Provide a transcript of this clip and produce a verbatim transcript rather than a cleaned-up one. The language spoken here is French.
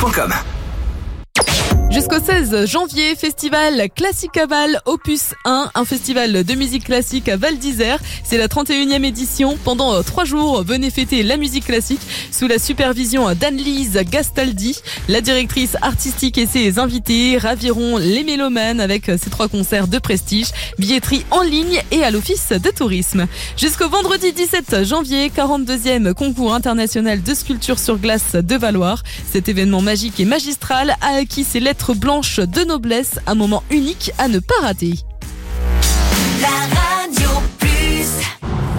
point com. Jusqu'au seize janvier, festival Classicaval Opus un, un festival de musique classique à Val d'Isère. C'est la trente et unième édition. Pendant trois jours, venez fêter la musique classique sous la supervision d'Anne-Lise Gastaldi. La directrice artistique et ses invités raviront les mélomanes avec ces trois concerts de prestige, billetterie en ligne et à l'office de tourisme. Jusqu'au vendredi dix-sept janvier, quarante-deuxième concours international de sculpture sur glace de Valloire. Cet événement magique et magistral a acquis ses lettres blanches de noblesse, un moment unique à ne pas rater. La